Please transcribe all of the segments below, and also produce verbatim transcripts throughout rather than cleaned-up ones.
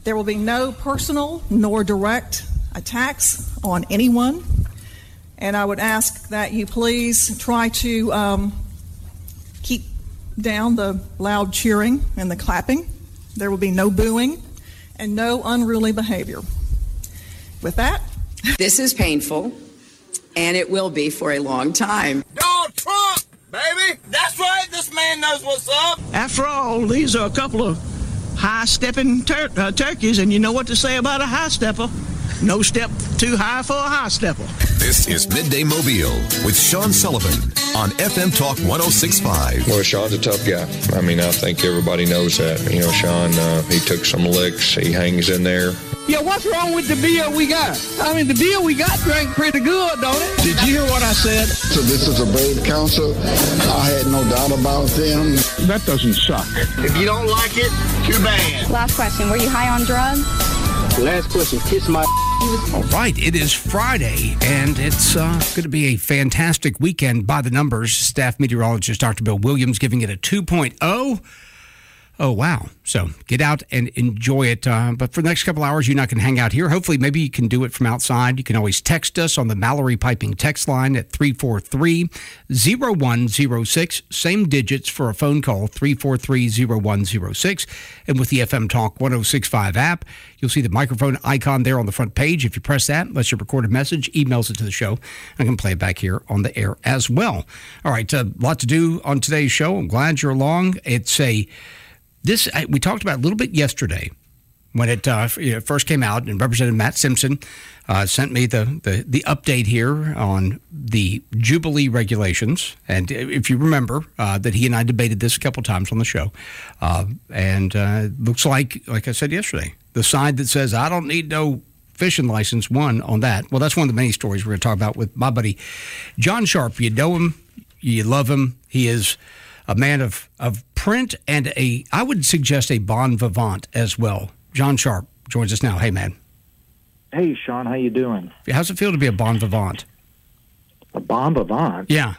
There will be no personal nor direct attacks on anyone. And I would ask that you please try to um, keep down the loud cheering and the clapping. There will be no booing and no unruly behavior. With that, this is painful, and it will be for a long time. Donald Trump, baby! That's right, this man knows what's up! After all, these are a couple of high-stepping tur- uh, turkeys, and you know what to say about a high-stepper. No step too high for a high-stepper. This is Midday Mobile with Sean Sullivan on F M Talk one oh six point five. Well, Sean's a tough guy. I mean, I think everybody knows that. You know, Sean, uh, he took some licks. He hangs in there. Yeah, what's wrong with the beer we got? I mean, the beer we got drank pretty good, don't it? Did you hear what I said? So this is a brave council. I had no doubt about them. That doesn't suck. If you don't like it, too bad. Last question, were you high on drugs? Last question, kiss my... All right, it is Friday, and it's uh, going to be a fantastic weekend by the numbers. Staff meteorologist Doctor Bill Williams giving it a two point oh. Oh, wow. So get out and enjoy it. Uh, but for the next couple hours, you're not going to hang out here. Hopefully, maybe you can do it from outside. You can always text us on the Mallory Piping text line at three four three, oh one oh six. Same digits for a phone call, three four three, oh one oh six. And with the F M Talk one oh six point five app, you'll see the microphone icon there on the front page. If you press that, lets you record a message, emails it to the show. I can play it back here on the air as well. All right, a uh, lot to do on today's show. I'm glad you're along. It's a... This we talked about a little bit yesterday when it uh, you know, first came out, and Representative Matt Simpson uh, sent me the, the, the update here on the Jubilee regulations. And if you remember uh, that he and I debated this a couple times on the show, uh, and uh, looks like, like I said yesterday, the side that says, I don't need no fishing license won on that. Well, that's one of the many stories we're going to talk about with my buddy John Sharp. You know him, you love him. He is a man of, of print and a, I would suggest a bon vivant as well. John Sharp joins us now. Hey, man. Hey, Sean. How you doing? How's it feel to be a bon vivant? A bon vivant? Yeah.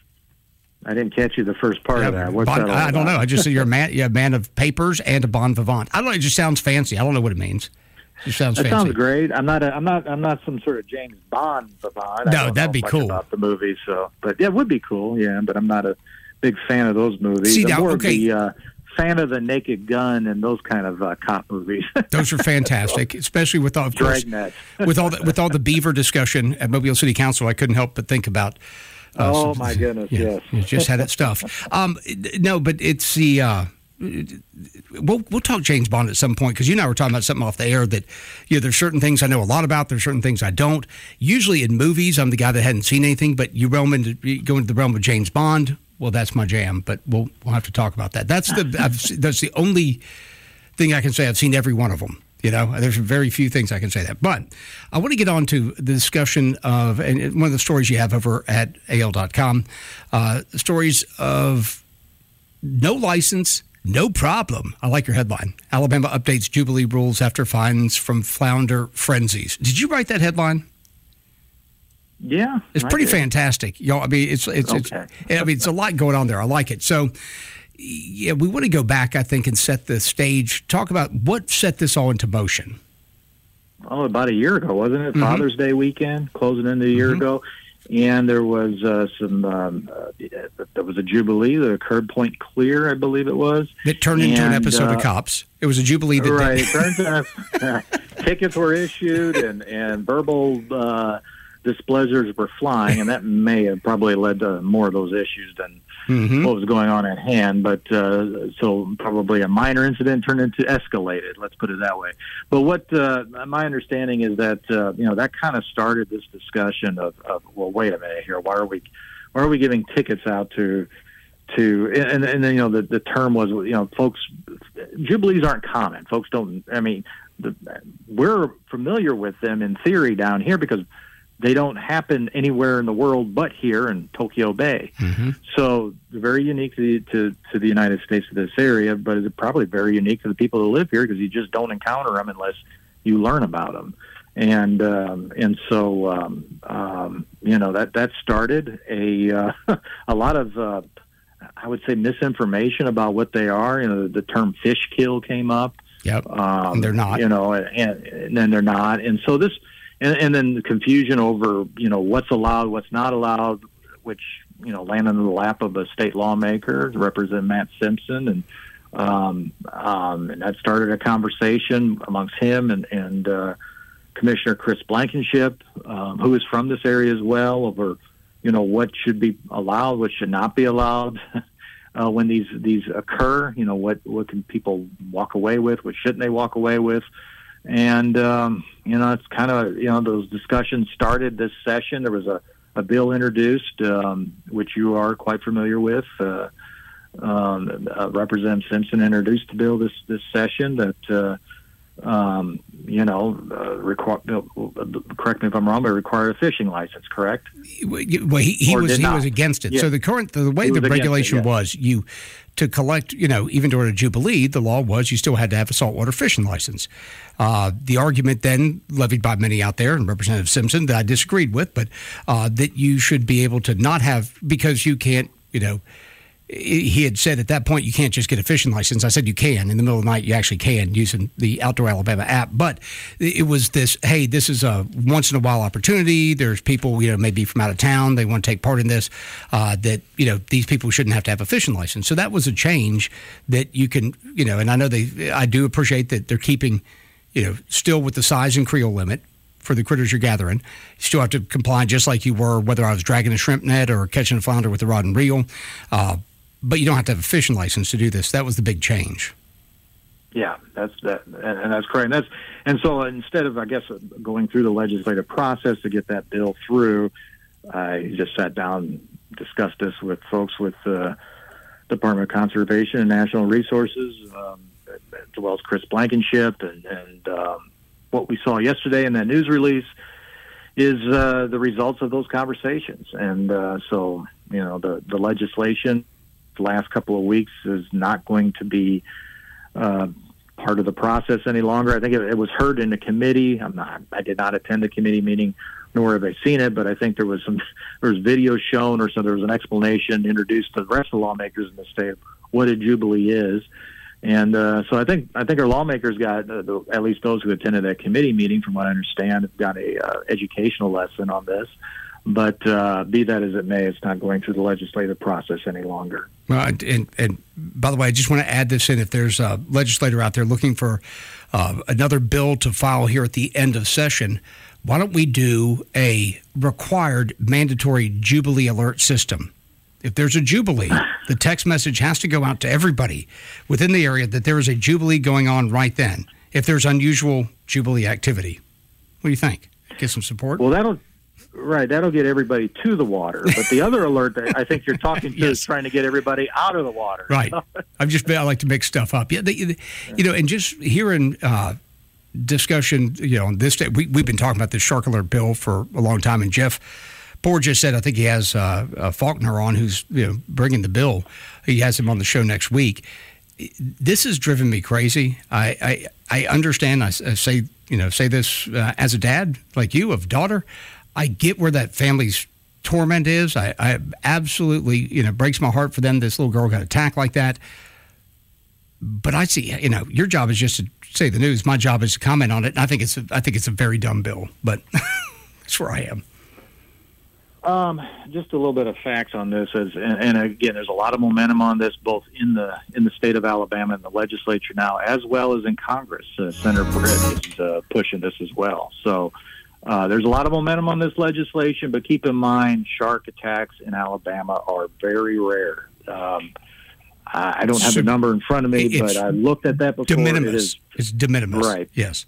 I didn't catch you the first part yeah, of that. What's bon, that all I don't about? know. I just said you're a man, you're a man of papers and a bon vivant. I don't know. It just sounds fancy. I don't know what it means. It sounds that fancy. sounds great. I'm not. A, I'm not. I'm not some sort of James Bond vivant. No, that'd know be much cool about the movie. So, but yeah, it would be cool. Yeah, but I'm not a big fan of those movies. See, I'm now, more okay. of the uh, fan of the Naked Gun and those kind of uh, cop movies. Those are fantastic, especially with all, of course, Dragnet. with all the, with all the beaver discussion at Mobile City Council. I couldn't help but think about. Uh, oh some, my goodness! Yeah, yes, you just had that stuff. Um, no, but it's the. Uh, We'll we'll talk James Bond at some point, because you and I were talking about something off the air that, you know, there's certain things I know a lot about, there's certain things I don't. Usually in movies, I'm the guy that hadn't seen anything, but you realm into you go into the realm of James Bond. Well, that's my jam, but we'll we'll have to talk about that. That's the I've, that's the only thing I can say. I've seen every one of them. You know, there's very few things I can say that. But I want to get on to the discussion of, and one of the stories you have over at A L dot com, uh, stories of no license. No problem. I like your headline. Alabama updates Jubilee rules after fines from flounder frenzies. Did you write that headline? Yeah, it's pretty fantastic. You know, I mean, it's it's, okay. it's I mean, it's a lot going on there. I like it. So, yeah, we want to go back, I think, and set the stage. Talk about what set this all into motion. Oh, about a year ago, wasn't it? Mm-hmm. Father's Day weekend, closing into a year Mm-hmm. ago. And there was uh, some, um, uh, there was a Jubilee, the Curb Point Clear, I believe it was. It turned into and, an episode uh, of Cops. It was a Jubilee that Right. did. It turns out uh, tickets were issued and, and verbal uh, displeasures were flying, and that may have probably led to more of those issues than Mm-hmm. what was going on at hand. But uh, so probably a minor incident turned into escalated, let's put it that way. But what uh, my understanding is that, uh, you know, that kind of started this discussion of, of, well, wait a minute here. Why are we, why are we giving tickets out to, to, and, and then, you know, the, the term was, you know, folks, Jubilees aren't common. Folks don't, I mean, the, we're familiar with them in theory down here because they don't happen anywhere in the world but here in Tokyo Bay. Mm-hmm. So they're very unique to the, to, to the United States, to this area, but it's probably very unique to the people who live here because you just don't encounter them unless you learn about them. And um, and so, um, um, you know, that, that started a, uh, a lot of, uh, I would say, misinformation about what they are. You know, the term fish kill came up. Yep. Um, and they're not. You know, and, and then they're not. And so this, and, and then the confusion over, you know, what's allowed, what's not allowed, which, you know, landed in the lap of a state lawmaker, Representative Matt Simpson. And, um, um, and that started a conversation amongst him and, and uh, Commissioner Chris Blankenship, um, who is from this area as well, over, you know, what should be allowed, what should not be allowed. Uh, when these these occur, you know, what, what can people walk away with? What shouldn't they walk away with? And, um, you know, it's kind of, you know, those discussions started this session. There was a, a bill introduced, um, which you are quite familiar with. Uh, um, uh, Representative Simpson introduced the bill this, this session that, uh, um, you know, uh, require, correct me if I'm wrong, but required a fishing license, correct? Well, he, he was he not. was against it. Yeah. So the current the way the regulation it, yeah. was, you to collect, you know, even during a Jubilee, the law was you still had to have a saltwater fishing license. Uh, the argument then levied by many out there, and Representative Simpson, that I disagreed with, but uh, that you should be able to not have, because you can't, you know, he had said at that point you can't just get a fishing license. I said you can. In the middle of the night, you actually can using the Outdoor Alabama app. But it was this, hey, this is a once-in-a-while opportunity. There's people, you know, maybe from out of town. They want to take part in this, uh, that, you know, these people shouldn't have to have a fishing license. So that was a change that you can, you know, and I know they, I do appreciate that they're keeping, you know, still with the size and creel limit for the critters you're gathering. You still have to comply just like you were, whether I was dragging a shrimp net or catching a flounder with a rod and reel. Uh, But you don't have to have a fishing license to do this. That was the big change. Yeah, that's that, and, and that's correct. And that's and so instead of, I guess, going through the legislative process to get that bill through, I just sat down and discussed this with folks with the Department of Conservation and National Resources, um, as well as Chris Blankenship, and, and um, what we saw yesterday in that news release is uh, the results of those conversations. And uh, so, you know, the the legislation the last couple of weeks is not going to be uh, part of the process any longer. I think it, it was heard in the committee. I'm not, I did not attend the committee meeting, nor have I seen it, but I think there was some, there was videos shown, or so there was an explanation introduced to the rest of the lawmakers in the state of what a Jubilee is. And uh, so I think I think our lawmakers got, uh, the, at least those who attended that committee meeting, from what I understand, have got a uh, educational lesson on this. But uh, be that as it may, it's not going through the legislative process any longer. Well, and, and by the way, I just want to add this in. If there's a legislator out there looking for uh, another bill to file here at the end of session, why don't we do a required mandatory Jubilee alert system? If there's a Jubilee, the text message has to go out to everybody within the area that there is a Jubilee going on right then, if there's unusual Jubilee activity. What do you think? Get some support? Well, that'll... Right, that'll get everybody to the water. But the other alert that I think you're talking to yes. is trying to get everybody out of the water. Right. I'm just I like to make stuff up. Yeah, they, you know, and just hearing uh, discussion, you know, on this day, we we've been talking about this shark alert bill for a long time, and Jeff Poor just said I think he has uh, uh, Faulkner on, who's you know bringing the bill. He has him on the show next week. This has driven me crazy. I I, I understand. I, I say you know say this uh, as a dad like you of daughter. I get where that family's torment is. I, I absolutely, you know, breaks my heart for them. This little girl got attacked like that. But I see, you know, your job is just to say the news. My job is to comment on it. And I think it's, a, I think it's a very dumb bill. But that's where I am. Um, just a little bit of facts on this, as, and, and again, there's a lot of momentum on this, both in the in the state of Alabama and the legislature now, as well as in Congress. Uh, Senator Britt is uh, pushing this as well. So. Uh, there's a lot of momentum on this legislation, but keep in mind, shark attacks in Alabama are very rare. Um, I, I don't have so, the number in front of me, but I looked at that before. De minimis. It is, it's de minimis. Right. Yes.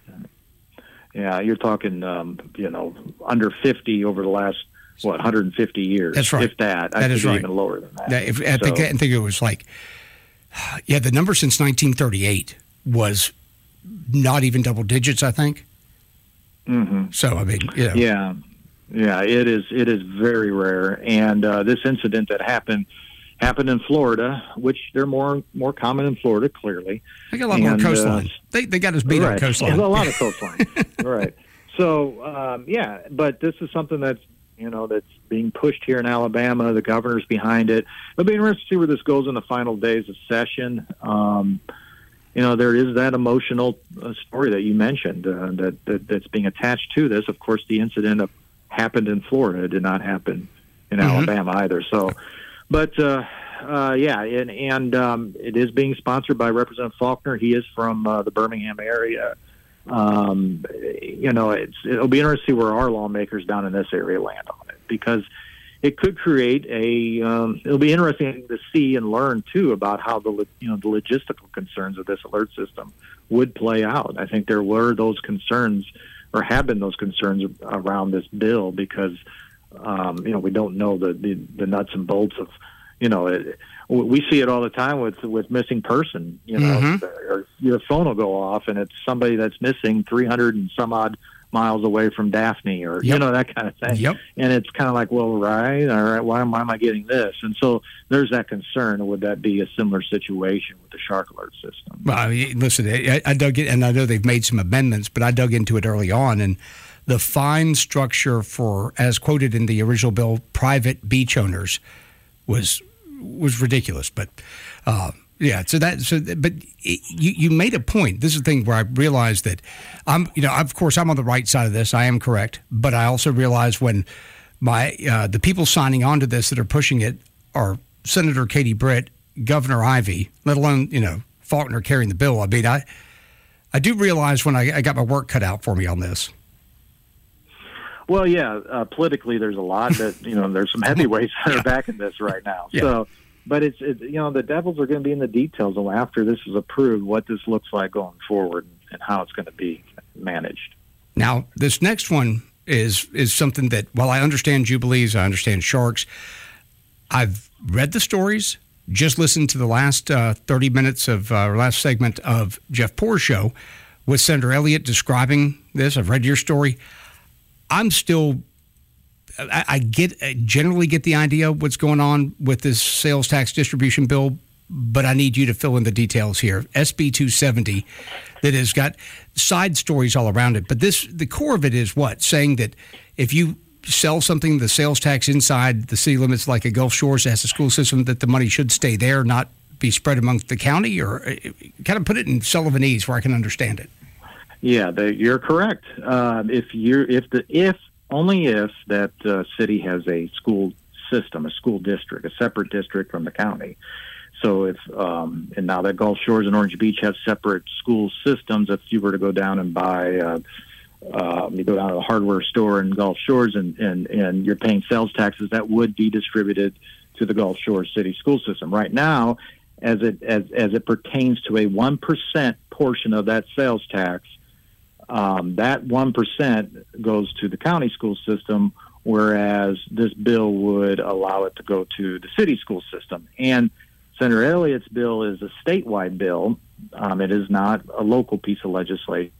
Yeah, you're talking, um, you know, under fifty over the last, what, one hundred fifty years. That's right. If that. I that is right. Even lower than that. Yeah, if, I, think, so, I think it was like, yeah, the number since nineteen thirty-eight was not even double digits, I think. Mm-hmm. So I mean, you know. yeah, yeah, it is. It is very rare, and uh, this incident that happened happened in Florida, which they're more more common in Florida. Clearly, they got a lot and, more coastline. Uh, they they got us beat right. on coastline. A lot of coastline, right? So um, yeah, but this is something that's you know that's being pushed here in Alabama. The governor's behind it. It'll be interesting to see where this goes in the final days of session. Um, you know, there is that emotional uh, story that you mentioned uh, that, that that's being attached to this. Of course, the incident of, happened in Florida. It did not happen in mm-hmm. Alabama either. So, but uh, uh, yeah, and, and um, it is being sponsored by Representative Faulconer. He is from uh, the Birmingham area. Um, you know, it's, it'll be interesting to see where our lawmakers down in this area land on it, because it could create a, um, it'll be interesting to see and learn too about how the, you know, the logistical concerns of this alert system would play out. I think there were those concerns, or have been those concerns around this bill, because, um, you know, we don't know the, the, the nuts and bolts of, you know, it, we see it all the time with with missing person. You know, mm-hmm. or your phone will go off and it's somebody that's missing three hundred and some odd miles away from Daphne, or yep. you know, that kind of thing. Yep. And it's kind of like, well, right, all right, why am, why am I getting this? And so there's that concern. Would that be a similar situation with the Shark Alert system? Well, I mean, listen, I, I dug in, and I know they've made some amendments, but I dug into it early on, and the fine structure for, as quoted in the original bill, private beach owners was was ridiculous. But uh, yeah, so that so but it, you you made a point. This is the thing where I realized that I'm you know of course I'm on the right side of this. I am correct, but I also realize when my uh, the people signing on to this that are pushing it are Senator Katie Britt, Governor Ivey, let alone you know Faulconer carrying the bill. I mean, I I do realize when I, I got my work cut out for me on this. Well, yeah, uh, politically, there's a lot that, you know, there's some heavyweights that yeah. are backing this right now. Yeah. So, but it's, it, you know, the devils are going to be in the details after this is approved, what this looks like going forward and how it's going to be managed. Now, this next one is is something that, while I understand Jubilees, I understand Sharks, I've read the stories, just listened to the last uh, thirty minutes of, uh, last segment of Jeff Poor's show with Senator Elliott describing this. I've read your story. I'm still, I, I get, I generally get the idea of what's going on with this sales tax distribution bill, but I need you to fill in the details here. S B two seventy that has got side stories all around it. But this, the core of it is what? Saying that if you sell something, the sales tax inside the city limits, like a Gulf Shores that has a school system, that the money should stay there, not be spread amongst the county, or kind of put it in Sullivanese where I can understand it. Yeah, the, you're correct. Uh, if you if the if only if that uh, city has a school system, a school district, a separate district from the county. So if um, and now that Gulf Shores and Orange Beach have separate school systems, if you were to go down and buy, uh, uh, you go down to the hardware store in Gulf Shores and, and and you're paying sales taxes, that would be distributed to the Gulf Shores city school system. Right now, as it as as it pertains to a one percent portion of that sales tax. Um, that one percent goes to the county school system, whereas this bill would allow it to go to the city school system. And Senator Elliott's bill is a statewide bill. Um, it is not a local piece of legislation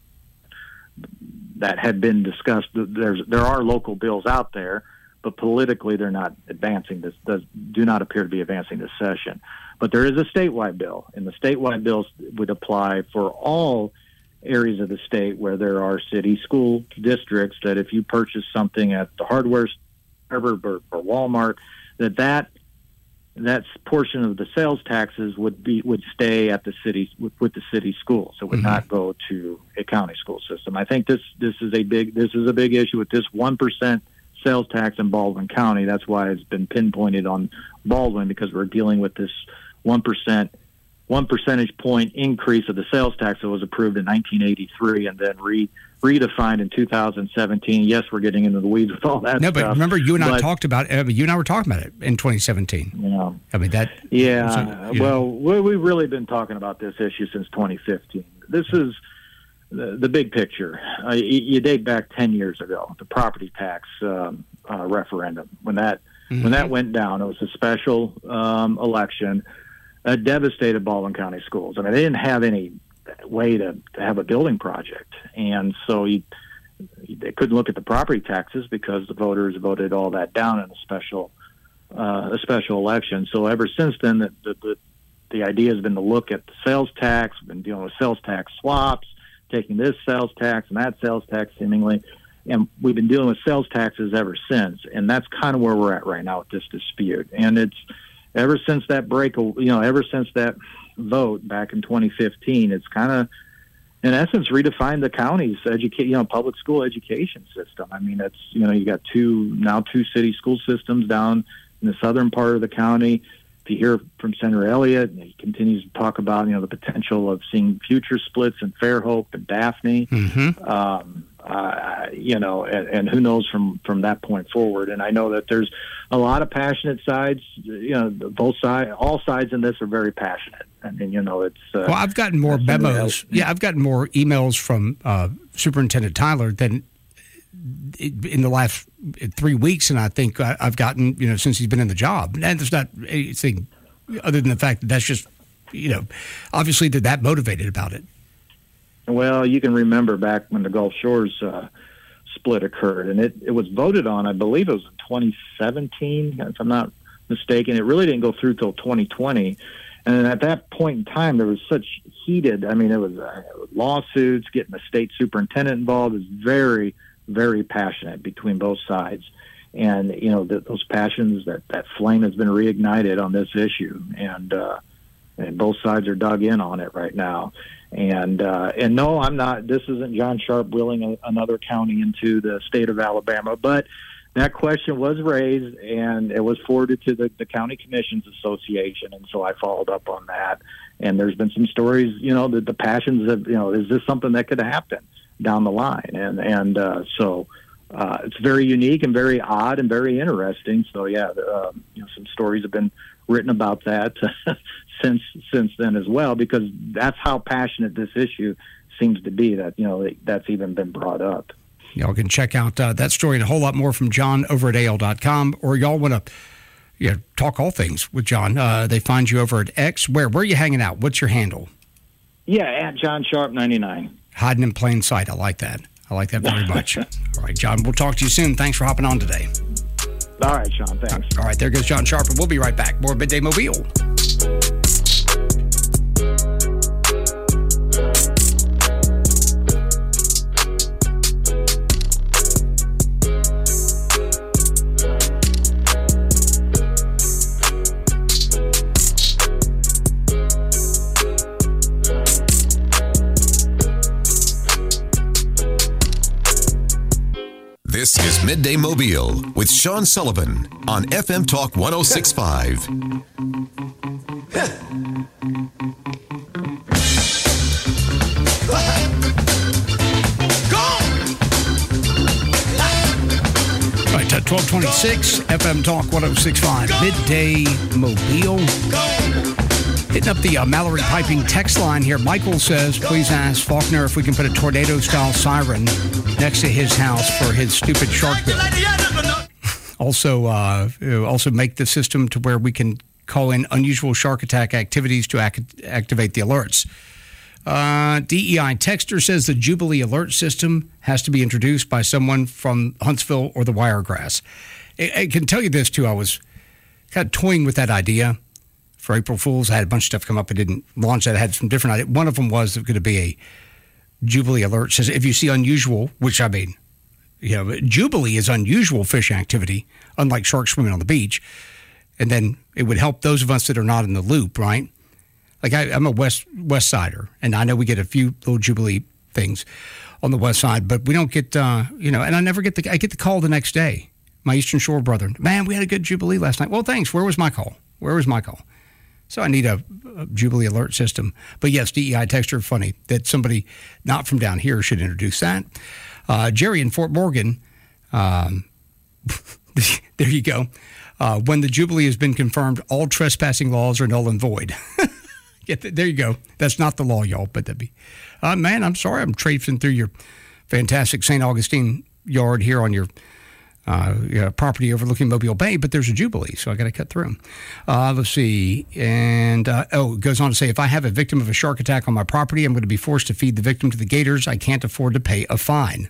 that had been discussed. There's, there are local bills out there, but politically they're not advancing this, does, do not appear to be advancing this session. But there is a statewide bill, and the statewide bills would apply for all areas of the state where there are city school districts, that if you purchase something at the hardware store or, or Walmart, that that that portion of the sales taxes would be would stay at the city with, with the city schools. It would mm-hmm. not go to a county school system. I think this this is a big this is a big issue with this one percent sales tax in Baldwin County. That's why it's been pinpointed on Baldwin, because we're dealing with this one percent. One percentage point increase of the sales tax that was approved in nineteen eighty-three and then re, redefined in two thousand seventeen. Yes, we're getting into the weeds with all that no, stuff. No, but remember, you and but, I talked about uh, you and I were talking about it in twenty seventeen. Yeah. I mean, that. Yeah. Was, well, we, we've really been talking about this issue since twenty fifteen. This is the, the big picture. Uh, you, you date back ten years ago, the property tax um, uh, referendum. When that, mm-hmm. when that went down, it was a special um, election. Uh, devastated Baldwin County schools. I mean, they didn't have any way to, to have a building project. And so you, they couldn't look at the property taxes because the voters voted all that down in a special uh, a special election. So ever since then, the, the, the, the idea has been to look at the sales tax. We've been dealing with sales tax swaps, taking this sales tax and that sales tax seemingly. And we've been dealing with sales taxes ever since. And that's kind of where we're at right now with this dispute. And it's ever since that break, you know, ever since that vote back in twenty fifteen, it's kind of, in essence, redefined the county's educate, you know, public school education system. I mean, it's, you know, you got two, now two city school systems down in the southern part of the county. If you hear from Senator Elliott, he continues to talk about, you know, the potential of seeing future splits in Fairhope and Daphne. Mm-hmm. Um, uh, you know, and, and who knows from, from that point forward. And I know that there's a lot of passionate sides, you know, both sides, all sides in this are very passionate. I mean, you know, it's... Uh, well, I've gotten more memos. Yeah, I've gotten more emails from uh, Superintendent Tyler than in the last three weeks, and I think I've gotten, you know, since he's been in the job. And there's not anything other than the fact that that's just, you know, obviously they're that motivated about it. Well, you can remember back when the Gulf Shores uh, split occurred, and it, it was voted on, I believe it was in twenty seventeen, if I'm not mistaken. It really didn't go through till twenty twenty. And at that point in time, there was such heated, I mean, it was uh, lawsuits, getting the state superintendent involved. It was very, very passionate between both sides. And, you know, the, those passions, that, that flame has been reignited on this issue. And, uh, and both sides are dug in on it right now. And, uh, and no, I'm not, this isn't John Sharp willing a, another county into the state of Alabama, but that question was raised and it was forwarded to the, the County Commissions Association. And so I followed up on that. And there's been some stories, you know, that the passions of, you know, is this something that could happen down the line? And, and, uh, so, uh, it's very unique and very odd and very interesting. So yeah, uh, you know, some stories have been written about that since, since then as well, because that's how passionate this issue seems to be, that, you know, that's even been brought up. Y'all can check out uh, that story and a whole lot more from John over at A L dot com, or y'all want to you know, talk all things with John. Uh, they find you over at X. Where where are you hanging out? What's your handle? Yeah, at John Sharp ninety-nine. Hiding in plain sight. I like that. I like that very much. All right, John, we'll talk to you soon. Thanks for hopping on today. All right, Sean, thanks. All right, there goes John Sharp, and we'll be right back. More Midday Mobile. This is Midday Mobile with Sean Sullivan on F M Talk one oh six point five. All right, uh, twelve twenty-six, F M Talk one oh six point five, Midday Mobile. Hitting up the uh, Mallory Piping text line here. Michael says, please ask Faulkner if we can put a tornado-style siren next to his house for his stupid shark bill. Also, uh, also make the system to where we can call in unusual shark attack activities to ac- activate the alerts. Uh, D E I Texter says the Jubilee alert system has to be introduced by someone from Huntsville or the Wiregrass. I, I can tell you this, too. I was kind of toying with that idea for April Fools. I had a bunch of stuff come up. I didn't launch that. I had some different ideas. One of them was going to be a Jubilee alert. Says if you see unusual, which I mean, you know, Jubilee is unusual fish activity, unlike sharks swimming on the beach. And then it would help those of us that are not in the loop, right? Like I, I'm a West West Sider, and I know we get a few little Jubilee things on the West Side, but we don't get, uh, you know, and I never get the, I get the call the next day. My Eastern Shore brother, man, we had a good Jubilee last night. Well, thanks. Where was my call? Where was my call? So I need a, a Jubilee alert system. But yes, D E I Texter, funny that somebody not from down here should introduce that. Uh, Jerry in Fort Morgan, um, there you go. Uh, when the Jubilee has been confirmed, all trespassing laws are null and void. Yeah, there you go. That's not the law, y'all, but that'd be. Uh, man, I'm sorry. I'm traipsing through your fantastic Saint Augustine yard here on your Uh, yeah, property overlooking Mobile Bay, but there's a Jubilee, so I got to cut through them. Uh, let's see. And, uh, oh, it goes on to say, if I have a victim of a shark attack on my property, I'm going to be forced to feed the victim to the gators. I can't afford to pay a fine.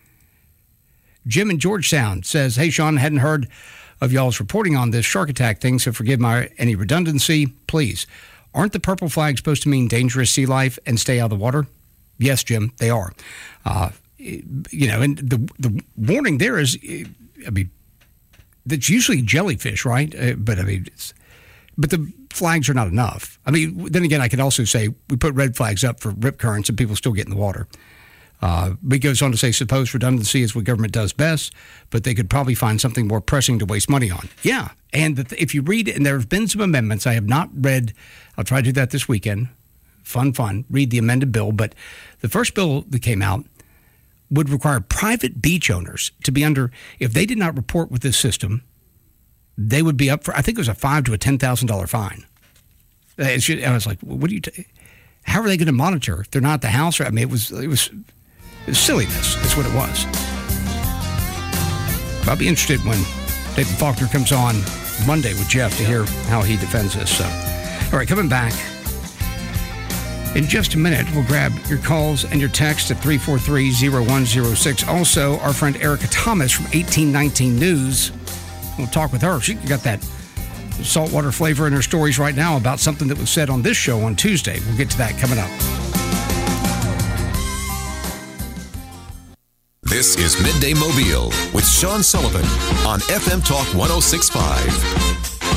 Jim in Georgetown says, hey, Sean, I hadn't heard of y'all's reporting on this shark attack thing, so forgive my any redundancy. Please, aren't the purple flags supposed to mean dangerous sea life and stay out of the water? Yes, Jim, they are. Uh, you know, and the the warning there is, I mean, that's usually jellyfish, right? Uh, but I mean, it's, but the flags are not enough. I mean, then again, I could also say we put red flags up for rip currents and people still get in the water. Uh, but he goes on to say, suppose redundancy is what government does best, but they could probably find something more pressing to waste money on. Yeah, and the th- if you read, and there have been some amendments, I have not read, I'll try to do that this weekend. Fun, fun, read the amended bill. But the first bill that came out would require private beach owners to be under, if they did not report with this system, they would be up for, I think it was a five to a ten thousand dollars fine. And I was like, what do you, t- how are they going to monitor if they're not at the house? I mean, it was, it was, it was silliness. That's what it was. I'll be interested when David Faulkner comes on Monday with Jeff to hear how he defends this. So, all right, coming back. In just a minute, we'll grab your calls and your texts at three four three, zero one zero six. Also, our friend Erica Thomas from eighteen nineteen News. We'll talk with her. She got that saltwater flavor in her stories right now about something that was said on this show on Tuesday. We'll get to that coming up. This is Midday Mobile with Sean Sullivan on F M Talk one oh six point five.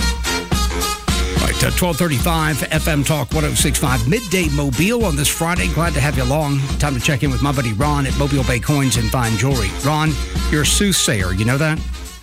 All right, uh, twelve thirty-five, F M Talk one oh six point five, Midday Mobile on this Friday. Glad to have you along. Time to check in with my buddy Ron at Mobile Bay Coins and Fine Jewelry. Ron, you're a soothsayer. You know that?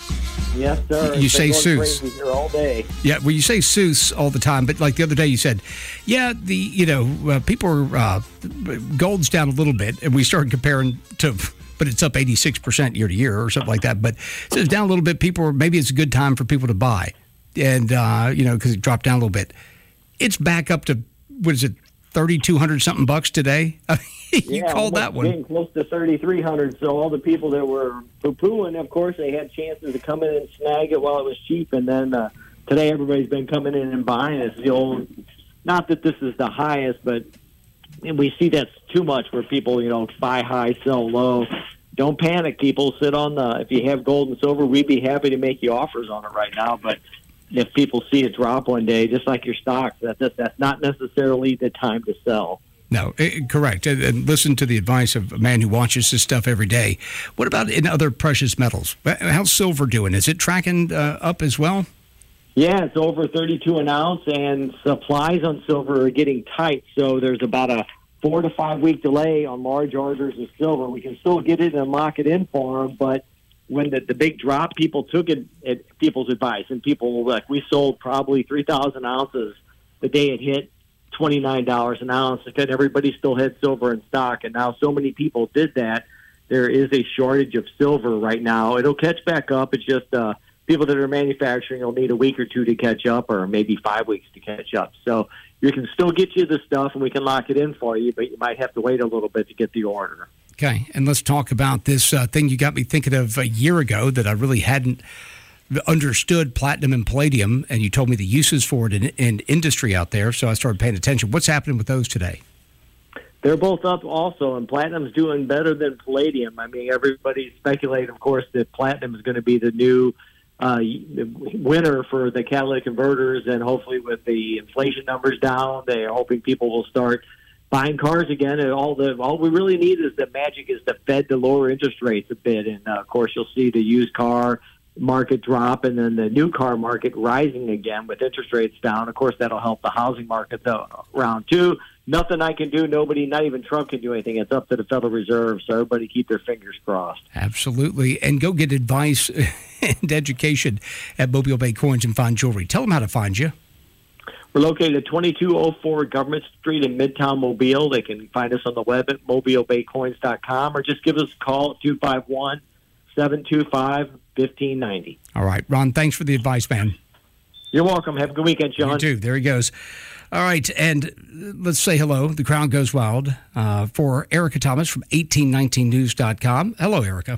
Yes, sir. You say Seuss here all day. Yeah, well, you say Seuss all the time, but like the other day you said, yeah, the you know uh, people are uh, gold's down a little bit, and we started comparing to, but it's up eighty-six percent year to year or something like that. But so it's down a little bit. People are, maybe it's a good time for people to buy, and uh, you know because it dropped down a little bit. It's back up to what is it, thirty-two hundred something bucks today? You yeah, called that one. Getting close to thirty-three hundred. So all the people that were poo-pooing, of course, they had chances to come in and snag it while it was cheap. And then uh, today everybody's been coming in and buying. It's the old, not that this is the highest, but and we see that's too much where people, you know, buy high, sell low. Don't panic, people. Sit on the, if you have gold and silver, we'd be happy to make you offers on it right now. But if people see it drop one day, just like your stocks, that, that, that's not necessarily the time to sell. No, it, correct. And, and listen to the advice of a man who watches this stuff every day. What about in other precious metals? How's silver doing? Is it tracking uh, up as well? Yeah, it's over thirty-two an ounce, and supplies on silver are getting tight. So there's about a four to five week delay on large orders of silver. We can still get it and lock it in for them, but when the, the big drop, people took it at people's advice, and people like we sold probably three thousand ounces the day it hit twenty-nine dollars an ounce, because everybody still had silver in stock, and now so many people did that. There is a shortage of silver right now. It'll catch back up. It's just uh, people that are manufacturing will need a week or two to catch up, or maybe five weeks to catch up. So you can still get you the stuff, and we can lock it in for you, but you might have to wait a little bit to get the order. Okay, and let's talk about this uh, thing you got me thinking of a year ago that I really hadn't understood, platinum and palladium, and you told me the uses for it in, in industry out there, so I started paying attention. What's happening with those today? They're both up also, and platinum's doing better than palladium. I mean, everybody's speculating, of course, that platinum is going to be the new uh, winner for the catalytic converters, and hopefully with the inflation numbers down, they're hoping people will start buying cars again. And all the all we really need is the magic is the Fed to lower interest rates a bit, and uh, of course you'll see the used car market drop, and then the new car market rising again with interest rates down. Of course, that'll help the housing market though, round two. Nothing I can do. Nobody, not even Trump, can do anything. It's up to the Federal Reserve, so everybody keep their fingers crossed. Absolutely. And go get advice and education at Mobile Bay Coins and Fine Jewelry. Tell them how to find you. We're located at twenty-two oh four Government Street in Midtown Mobile. They can find us on the web at mobile bay coins dot com, or just give us a call at two five one, seven two five, fifteen ninety. All right, Ron, thanks for the advice, man. You're welcome. Have a good weekend, Sean. You too. There he goes. All right, and let's say hello. The crowd goes wild uh, for Erica Thomas from eighteen nineteen news dot com. Hello, Erica.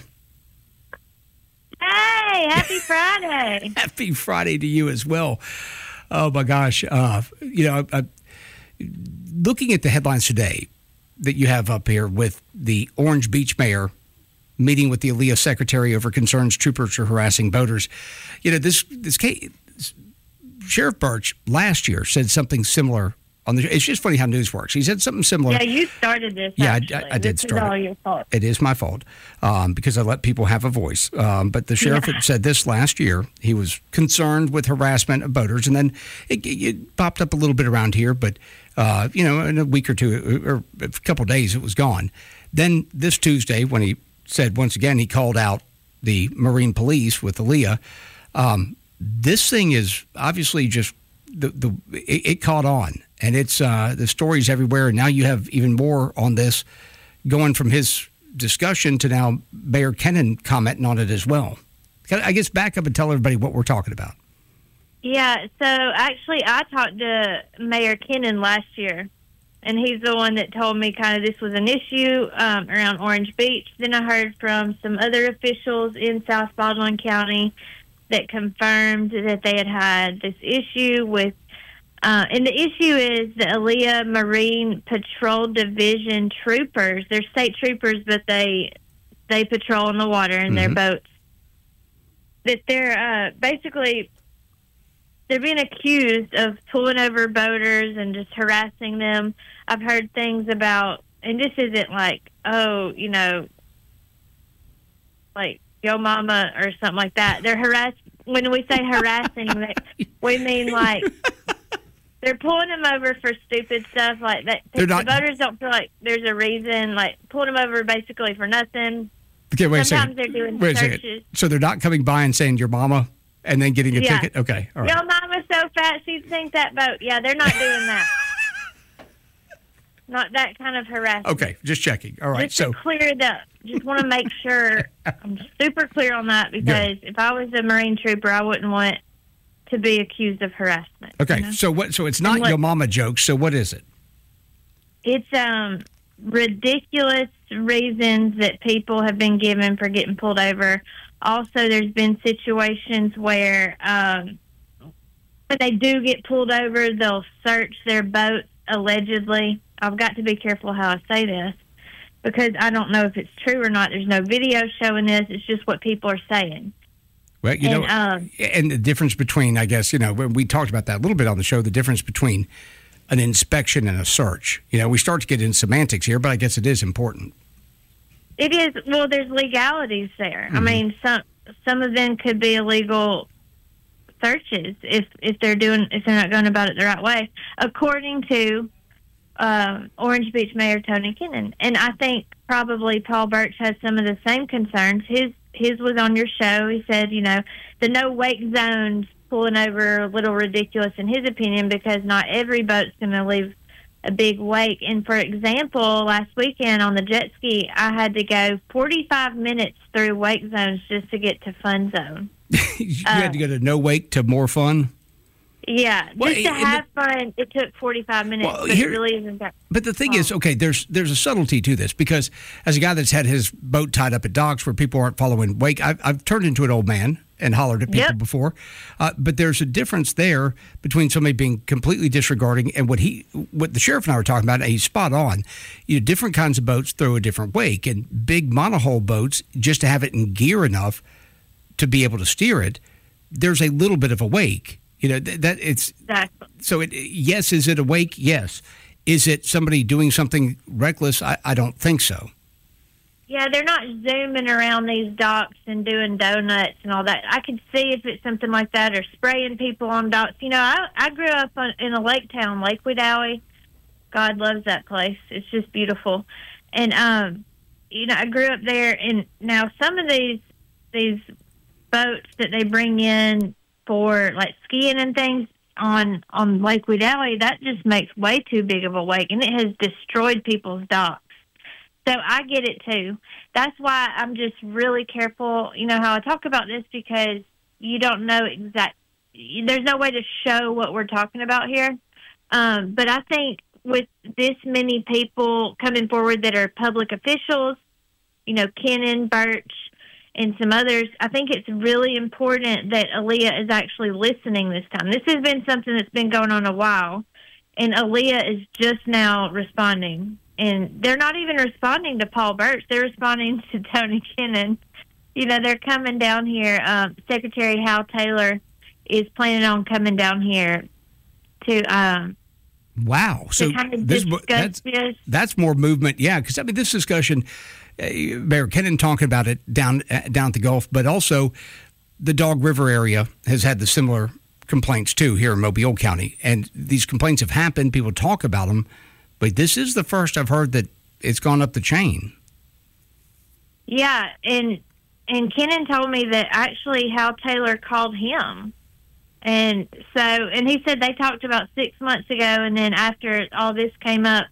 Hey, happy Friday. Happy Friday to you as well. Oh, my gosh. Uh, you know, I, I, looking at the headlines today that you have up here with the Orange Beach mayor meeting with the ALEA secretary over concerns troopers are harassing boaters. You know, this, this case, Sheriff Birch last year said something similar on the. It's just funny how news works. He said something similar. Yeah, you started this. Yeah, actually. I, I did this start is all it. your fault. It is my fault um, because I let people have a voice. Um, but the sheriff Yeah. had said this last year. He was concerned with harassment of voters, and then it, it popped up a little bit around here. But uh, you know, in a week or two, or a couple of days, it was gone. Then this Tuesday, when he said once again, he called out the Marine Police with Aaliyah. Um, this thing is obviously just the the it, it caught on, and it's uh, the stories everywhere. And now you have even more on this, going from his discussion to now Mayor Kennan commenting on it as well. I guess back up and tell everybody what we're talking about. Yeah, so actually I talked to Mayor Kennan last year, and he's the one that told me kind of this was an issue um, around Orange Beach. Then I heard from some other officials in South Baldwin County that confirmed that they had had this issue with, uh, and the issue is the Aaliyah Marine Patrol Division troopers. They're state troopers, but they they patrol in the water in mm-hmm. their boats. That they're uh, basically they're being accused of pulling over boaters and just harassing them. I've heard things about, and this isn't like, oh, you know, like yo mama or something like that. They're harass. When we say harassing, we mean like they're pulling them over for stupid stuff like that. The not, voters don't feel like there's a reason, like pulling them over basically for nothing. Okay, wait Sometimes a second. they're doing wait searches. A second. So they're not coming by and saying your mama and then getting a yeah. ticket? Okay, all right. Yo mama's so fat she'd sink that boat. Yeah, they're not doing that. Not that kind of harassment. Okay, just checking. All right, just so to clear that. Just want to make sure I'm super clear on that, because Good. if I was a Marine trooper, I wouldn't want to be accused of harassment. Okay, you know? so what? So it's not what, your mama jokes. So what is it? It's um ridiculous reasons that people have been given for getting pulled over. Also, there's been situations where um, when they do get pulled over, they'll search their boat allegedly. I've got to be careful how I say this, because I don't know if it's true or not. There's no video showing this. It's just what people are saying. Well, you and, know, um, and the difference between, I guess, you know, when we talked about that a little bit on the show, the difference between an inspection and a search. You know, we start to get in semantics here, but I guess it is important. It is. Well, there's legalities there. Mm-hmm. I mean, some some of them could be illegal searches if if they're doing if they're not going about it the right way, according to uh, Orange Beach Mayor Tony Kennan. And I think probably Paul Birch has some of the same concerns. His his was on your show. He said, you know, the no wake zones pulling over a little ridiculous in his opinion, because not every boat's going to leave a big wake. And for example, last weekend on the jet ski, I had to go forty-five minutes through wake zones just to get to fun zone. you uh, had to go to no wake to more fun? Yeah, just well, to have the, fun, it took forty-five minutes, well, but here, it really isn't that. But the thing oh. is, okay, there's there's a subtlety to this, because as a guy that's had his boat tied up at docks where people aren't following wake, I've, I've turned into an old man and hollered at people yep. before. Uh, but there's a difference there between somebody being completely disregarding and what he, what the sheriff and I were talking about, and he's spot on. You know, different kinds of boats throw a different wake, and big monohull boats, just to have it in gear enough to be able to steer it, there's a little bit of a wake. You know, that, that it's, exactly. So it, yes, is it a wake? Yes. Is it somebody doing something reckless? I, I don't think so. Yeah, they're not zooming around these docks and doing donuts and all that. I could see if it's something like that, or spraying people on docks. You know, I I grew up on, in a lake town, Lake Wedowee. God loves that place. It's just beautiful. And, um, you know, I grew up there. And now some of these these boats that they bring in for, like, skiing and things on, on Lake Wedowee, that just makes way too big of a wake. And it has destroyed people's docks. So I get it, too. That's why I'm just really careful, you know, how I talk about this, because you don't know exact. There's no way to show what we're talking about here. Um, but I think with this many people coming forward that are public officials, you know, Kennan, Birch, and some others, I think it's really important that Aaliyah is actually listening this time. This has been something that's been going on a while, and Aaliyah is just now responding. And they're not even responding to Paul Birch. They're responding to Tony Kennan. You know, they're coming down here. Um, Secretary Hal Taylor is planning on coming down here to um, Wow. So kind of this, discuss that's, this. that's more movement. Yeah, because, I mean, this discussion, uh, Mayor Kennan talking about it down, uh, down at the Gulf, but also the Dog River area has had the similar complaints, too, here in Mobile County. And these complaints have happened. People talk about them. But this is the first I've heard that it's gone up the chain. Yeah, and and Kennan told me that actually Hal Taylor called him. And so, and he said they talked about six months ago, and then after all this came up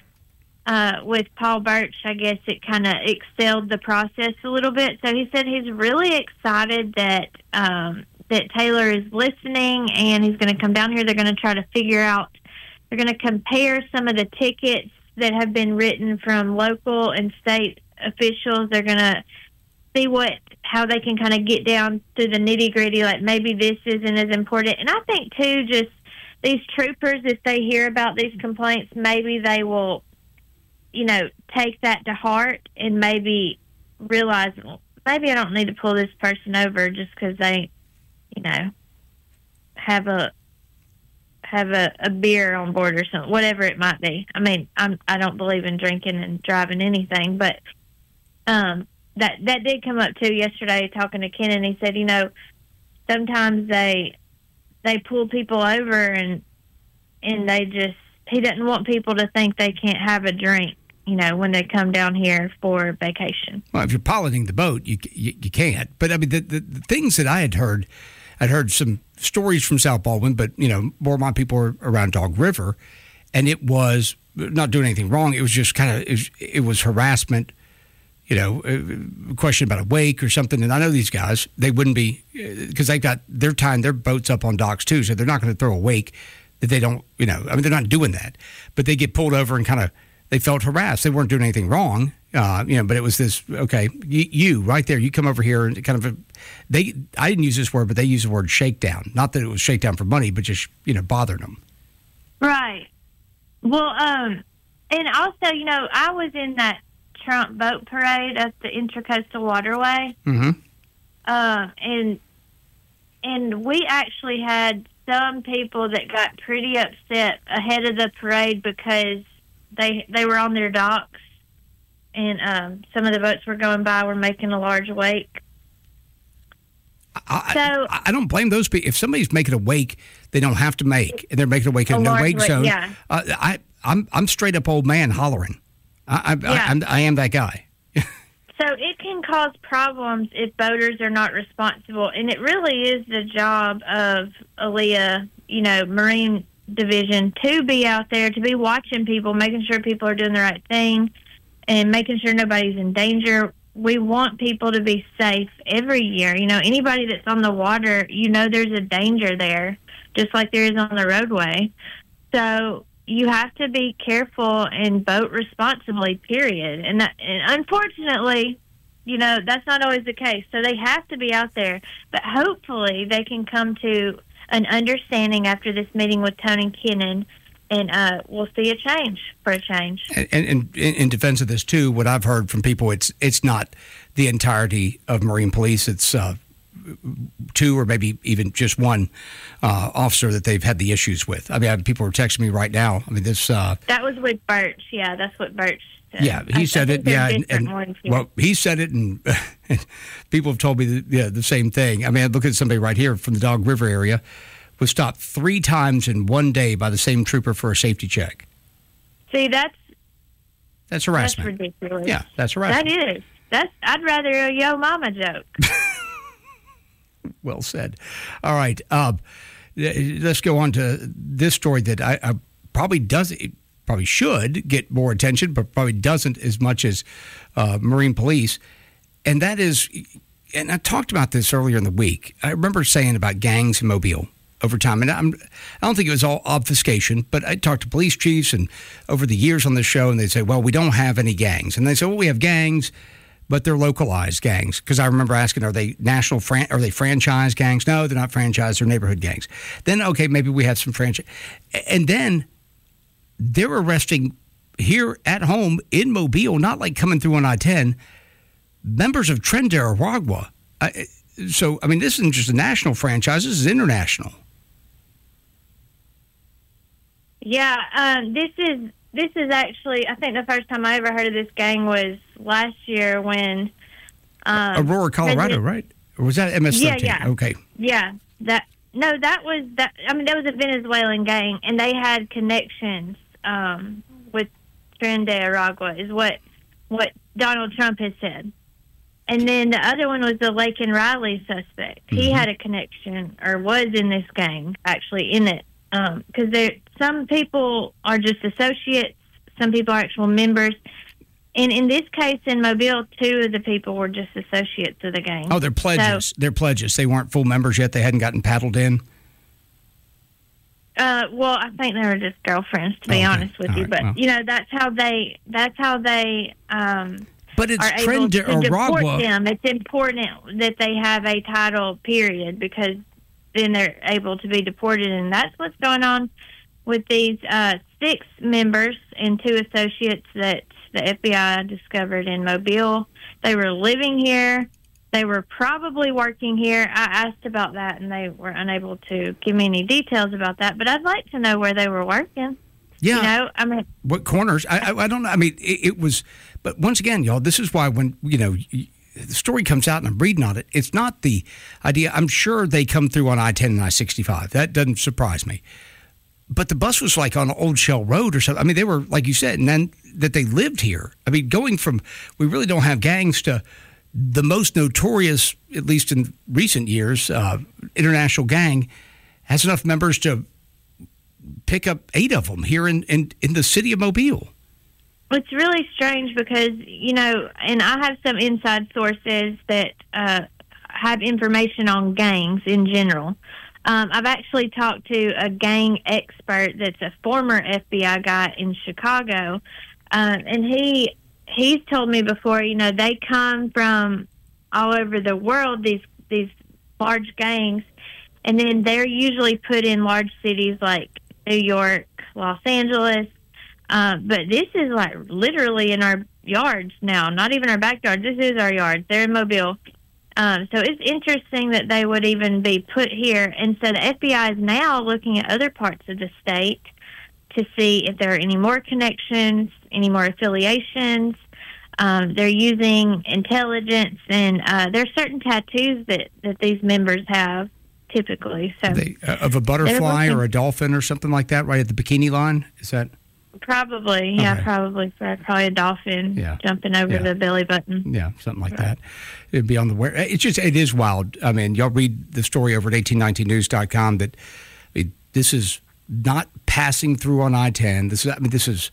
uh, with Paul Birch, I guess it kind of excelled the process a little bit. So he said he's really excited that um, that Taylor is listening, and he's going to come down here. They're going to try to figure out, they're going to compare some of the tickets that have been written from local and state officials. They're going to see what how they can kind of get down to the nitty gritty, like maybe this isn't as important. And I think too, just these troopers, if they hear about these complaints, maybe they will, you know, take that to heart and maybe realize, well, maybe I don't need to pull this person over just because they, you know, have a have a, a beer on board or something, whatever it might be. I mean, I'm I don't believe in drinking and driving anything, but um. That that did come up too yesterday. Talking to Kennan, he said, you know, sometimes they they pull people over and and they just he doesn't want people to think they can't have a drink, you know, when they come down here for vacation. Well, if you're piloting the boat, you you, you can't. But I mean, the, the the things that I had heard, I'd heard some stories from South Baldwin, but you know, more of my people are around Dog River, and it was not doing anything wrong. It was just kind of it was, it was harassment. You know, a question about a wake or something. And I know these guys, they wouldn't be, because they've got, they're tying their boats up on docks too, so they're not going to throw a wake that they don't, you know, I mean, they're not doing that. But they get pulled over and kind of, they felt harassed. They weren't doing anything wrong, uh, you know, but it was this, okay, you, you right there, you come over here and kind of, a, they, I didn't use this word, but they used the word shakedown. Not that it was shakedown for money, but just, you know, bothering them. Right. Well, um, and also, you know, I was in that Trump boat parade at the Intracoastal Waterway. Mm-hmm. Uh, and and we actually had some people that got pretty upset ahead of the parade because they they were on their docks, and um, some of the boats were going by were making a large wake. I, so I, I don't blame those people. If somebody's making a wake, they don't have to make, and they're making a wake in a no wake wake, zone. Yeah. Uh, I I'm I'm straight up old man hollering. I, I, Yeah. I, I'm, I am that guy. So it can cause problems if boaters are not responsible, and it really is the job of A L E A, you know, Marine Division, to be out there, to be watching people, making sure people are doing the right thing, and making sure nobody's in danger. We want people to be safe every year. You know, anybody that's on the water, you know there's a danger there, just like there is on the roadway. So you have to be careful and boat responsibly, period. And, that, and unfortunately, you know, that's not always the case. So they have to be out there. But hopefully they can come to an understanding after this meeting with Tony Kennan, and uh, we'll see a change for a change. And, and, and in defense of this, too, what I've heard from people, it's it's not the entirety of Marine Police. It's uh, two or maybe even just one uh, officer that they've had the issues with. I mean, I, people are texting me right now. I mean, this... Uh, that was with Birch. Yeah, that's what Birch said. Yeah, he I, said I it. Yeah, and, and well, he said it, and, and people have told me the, yeah, the same thing. I mean, I look at somebody right here from the Dog River area, was stopped three times in one day by the same trooper for a safety check. See, that's... That's harassment. That's ridiculous. Yeah, that's harassment. That is. That's. I'd rather a yo mama joke. Well said. All right. Uh, let's go on to this story that I, I probably does probably should get more attention, but probably doesn't as much as uh, Marine Police. And that is, and I talked about this earlier in the week. I remember saying about gangs in Mobile over time. And I'm, I don't think it was all obfuscation, but I talked to police chiefs and over the years on this show, and they say, well, we don't have any gangs. And they say, well, we have gangs, but they're localized gangs. Because I remember asking, are they national, fran- are they franchise gangs? No, they're not franchise, they're neighborhood gangs. Then, okay, maybe we have some franchise. And then they're arresting here at home in Mobile, not like coming through on I ten, members of Tren de Aragua. Uh, so, I mean, this isn't just a national franchise, this is international. Yeah, um, this is this is actually, I think the first time I ever heard of this gang was last year when um, Aurora, Colorado, right? Or was that M S thirteen? Yeah, yeah. Okay. Yeah, that no, that was that. I mean, that was a Venezuelan gang, and they had connections um, with Tren de Aragua, is what what Donald Trump has said. And then the other one was the Laken Riley suspect. Mm-hmm. He had a connection, or was in this gang, actually in it, because um, there some people are just associates, some people are actual members. And in this case, in Mobile, two of the people were just associates of the gang. Oh, they're pledges. So, they're pledges. They weren't full members yet. They hadn't gotten paddled in. Uh, well, I think they were just girlfriends, to be oh, okay. honest with All you. right. But Well. you know, that's how they. That's how they. Um, But it's are able Tren de to deport Aragua. them. It's important that they have a title, period, because then they're able to be deported, and that's what's going on with these uh, six members and two associates that the F B I discovered in Mobile. They were living here. They were probably working here. I asked about that, and they were unable to give me any details about that. But I'd like to know where they were working. Yeah. You know, I mean, What corners? I, I, I don't know. I mean, it, it was, but once again, y'all, this is why when, you know, y- the story comes out and I'm reading on it, it's not the idea. I'm sure they come through on I ten and I sixty-five. That doesn't surprise me. But the bus was like on Old Shell Road or something. I mean, they were, like you said, and then that they lived here. I mean, going from, we really don't have gangs to the most notorious, at least in recent years, uh, international gang has enough members to pick up eight of them here in, in, in the city of Mobile. It's really strange because, you know, and I have some inside sources that uh, have information on gangs in general. Um, I've actually talked to a gang expert that's a former F B I guy in Chicago, uh, and he he's told me before, you know, they come from all over the world, these these large gangs, and then they're usually put in large cities like New York, Los Angeles, uh, but this is like literally in our yards now, not even our backyard. This is our yard. They're in Mobile. Um, so it's interesting that they would even be put here. And so the F B I is now looking at other parts of the state to see if there are any more connections, any more affiliations. Um, they're using intelligence, and uh, there are certain tattoos that, that these members have typically. So they, uh, of a butterfly or a dolphin or something like that, right at the bikini line? Is that? Probably, yeah, Okay. probably. Probably a dolphin Yeah. jumping over Yeah. the belly button. Yeah, something like that. It'd be on the where. It's just, it is wild. I mean, y'all read the story over at eighteen nineteen news dot com that I mean, this is not passing through on I ten. This is, I mean, this is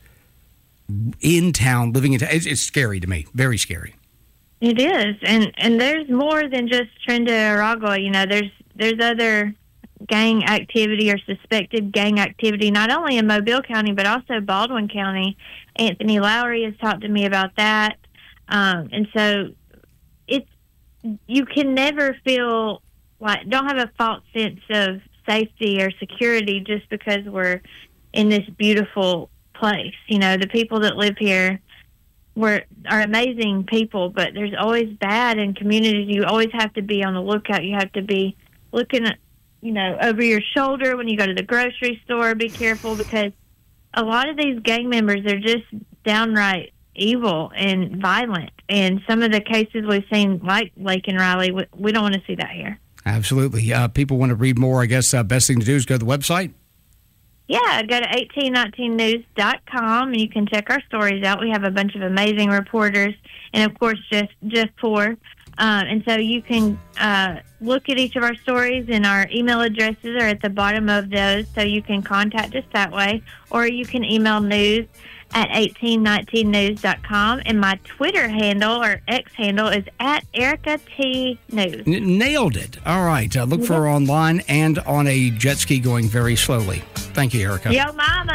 in town, living in town. It's, it's scary to me. Very scary. It is, and and there's more than just Tren de Aragua. You know, there's there's other gang activity or suspected gang activity, not only in Mobile County but also Baldwin County. Anthony Lowry has talked to me about that, um, and so it's you can never feel like don't have a false sense of safety or security just because we're in this beautiful place. You know, the people that live here were are amazing people, but there's always bad in communities. You always have to be on the lookout. You have to be looking at, you know, over your shoulder when you go to the grocery store. Be careful because a lot of these gang members are just downright evil and violent. And some of the cases we've seen, like Laken Riley, we, we don't want to see that here. Absolutely. Uh, people want to read more. I guess uh, best thing to do is go to the website. Yeah, go to eighteen nineteen news dot com and you can check our stories out. We have a bunch of amazing reporters, and of course, Jeff, Jeff Poor. Uh, and so you can uh, look at each of our stories, and our email addresses are at the bottom of those, so you can contact us that way, or you can email news at eighteen nineteen news dot com, and my Twitter handle or X handle is at Erica T News. N- nailed it. All right. Uh, look for her online and on a jet ski going very slowly. Thank you, Erica. Yo, mama.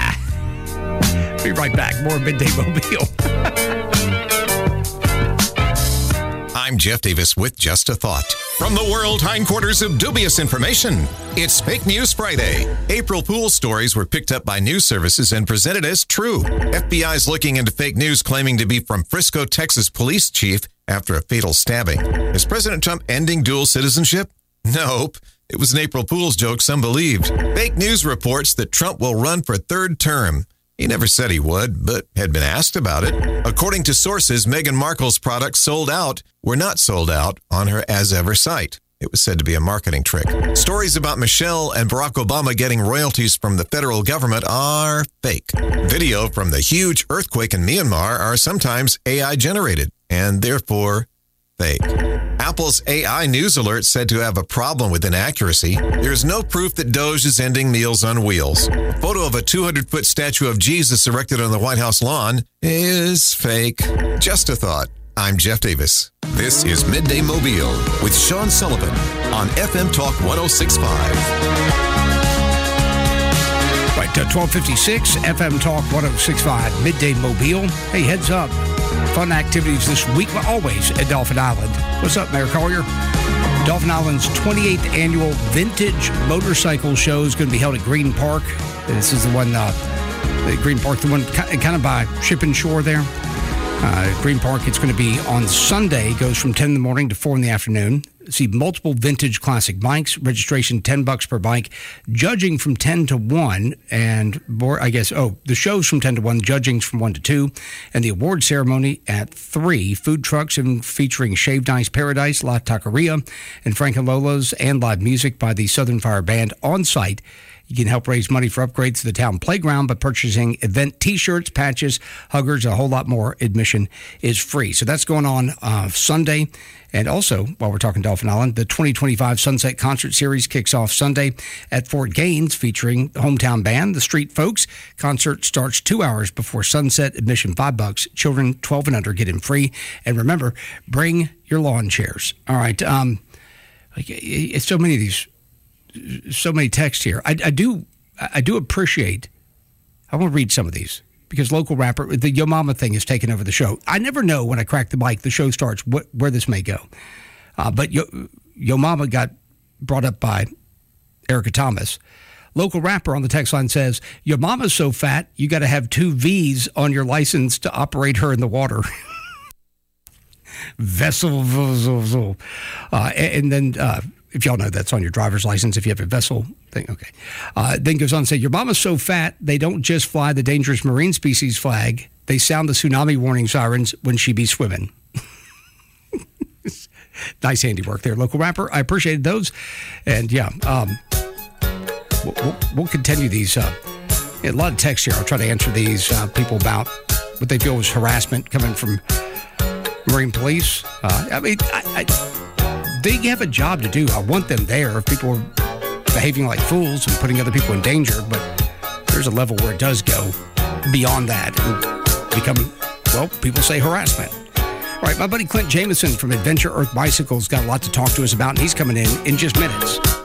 Ah. Be right back. More Midday Mobile. I'm Jeff Davis with Just a Thought. From the world hindquarters of dubious information, it's Fake News Friday. April Fool's stories were picked up by news services and presented as true. F B I's looking into fake news claiming to be from Frisco, Texas police chief after a fatal stabbing. Is President Trump ending dual citizenship? Nope. It was an April Fool's joke some believed. Fake news reports that Trump will run for third term. He never said he would, but had been asked about it. According to sources, Meghan Markle's products sold out were not sold out on her As Ever site. It was said to be a marketing trick. Stories about Michelle and Barack Obama getting royalties from the federal government are fake. Video from the huge earthquake in Myanmar are sometimes A I generated and therefore fake. Apple's A I news alert said to have a problem with inaccuracy. There's no proof that Doge is ending Meals on Wheels. A photo of a two hundred foot statue of Jesus erected on the White House lawn is fake. Just a thought. I'm Jeff Davis. This is Midday Mobile with Sean Sullivan on F M Talk one oh six point five. Right, uh, twelve fifty-six, F M Talk one oh six point five, Midday Mobile. Hey, heads up. Fun activities this week, but always at Dauphin Island. What's up, Mayor Collier? Dauphin Island's twenty-eighth annual Vintage Motorcycle Show is going to be held at Green Park. This is the one, uh, the Green Park, the one kind of by Ship and Shore there. Uh, Green Park, it's going to be on Sunday. It goes from ten in the morning to four in the afternoon. See multiple vintage classic bikes. Registration ten bucks per bike. Judging from ten to one, and more, I guess. Oh, the show's from ten to one. Judging's from one to two, and the award ceremony at three. Food trucks and featuring Shaved Ice Paradise, La Taqueria, and Frank and Lola's, and live music by the Southern Fire Band on site. You can help raise money for upgrades to the town playground by purchasing event T-shirts, patches, huggers, a whole lot more. Admission is free. So that's going on uh, Sunday. And also, while we're talking Dauphin Island, the twenty twenty-five Sunset Concert Series kicks off Sunday at Fort Gaines, featuring the hometown band, the Street Folks. Concert starts two hours before sunset. Admission five bucks. Children twelve and under get in free. And remember, bring your lawn chairs. All right. Um, it's so many of these. So many texts here. I, I do I do appreciate, I want to read some of these because local rapper, the Yo Mama thing is taking over the show. I never know when I crack the mic, the show starts, what, where this may go. Uh, but Yo, Yo Mama got brought up by Erica Thomas. Local rapper on the text line says, your mama's so fat, you got to have two V's on your license to operate her in the water. Vessel, vessel. Uh, and then... Uh, If y'all know that's on your driver's license, if you have a vessel thing, okay. Uh, then goes on to say, your mama's so fat, they don't just fly the dangerous marine species flag. They sound the tsunami warning sirens when she be swimming. Nice handiwork there, local rapper. I appreciated those. And yeah, um, we'll, we'll, we'll continue these. Uh, a lot of texts here. I'll try to answer these uh, people about what they feel was harassment coming from Marine Police. Uh, I mean, I... I They have a job to do. I want them there if people are behaving like fools and putting other people in danger. But there's a level where it does go beyond that and become, well, people say harassment. All right, my buddy Clint Jameson from Adventure Earth Bicycles got a lot to talk to us about, and he's coming in in just minutes.